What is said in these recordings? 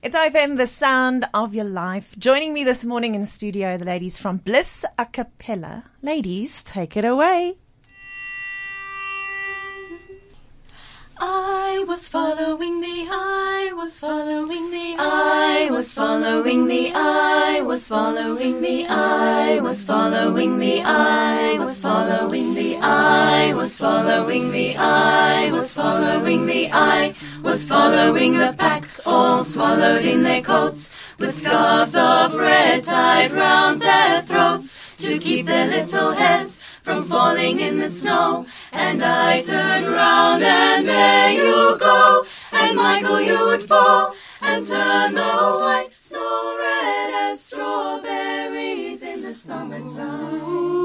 It's IFM, the sound of your life. Joining me this morning in the studio, the ladies from Bliss A Cappella. Ladies, take it away. I was following the I was following the I was following the I was following the I was following the I was following the I was following the I was following the I was following the pack, all swallowed in their coats, with scarves of red tied round their throats to keep their little heads from falling in the snow. And I turned round and there you go, and Michael, you would fall and turn the white snow red as strawberries in the summertime.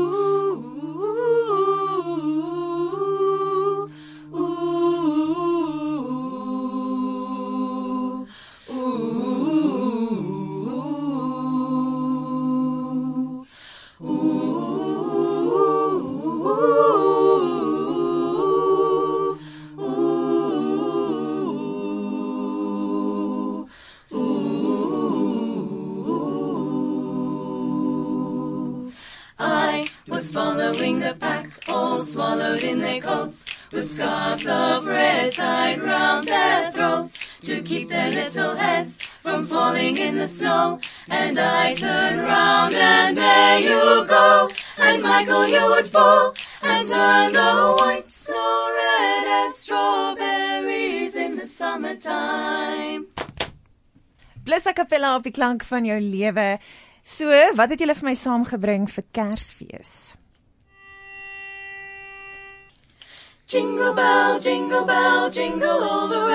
Following the pack, all swallowed in their coats, with scarves of red tied round their throats to keep their little heads from falling in the snow. And I turned round and there you go, and Michael, you would fall and turn the white snow red as strawberries in the summertime. Bliss A Cappella op die klank van jou lewe. So, wat het julle vir my saamgebring vir Kersfees? Jingle bell, jingle all the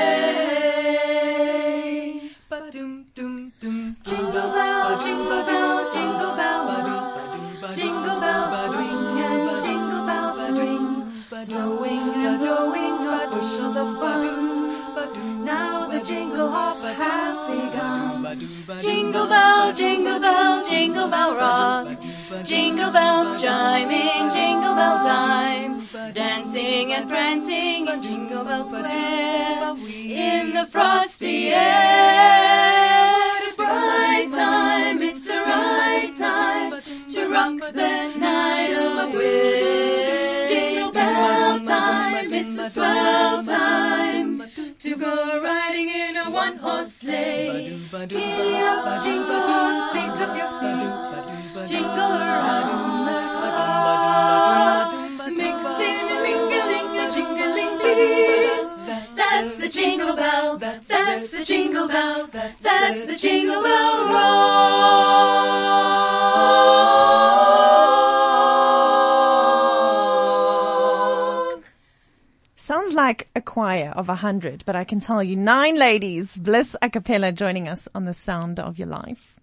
way. Ba-doom-doom-doom. Jingle bell, jingle bell, jingle bell. Jingle bells swing and jingle bells ring, snowing and blowing up bushels of fun. Now the jingle hop has begun. Jingle bell, jingle bell rock. Jingle bells chiming, jingle bell time. Dancing and prancing in Jingle Bell Square, in the frosty air. Right time, it's the right time to rock the night away. Jingle bell time, it's a swell time to go riding in a one-horse sleigh. Giddy up, jingle horse, pick up your feet, jingle around the clock, mixing and mingling a jingling beat. That's the jingle bell, that's the jingle bell, that's the jingle bell rock. Sounds like a choir of 100, but I can tell you 9 ladies, Bliss A Cappella, joining us on the sound of your life.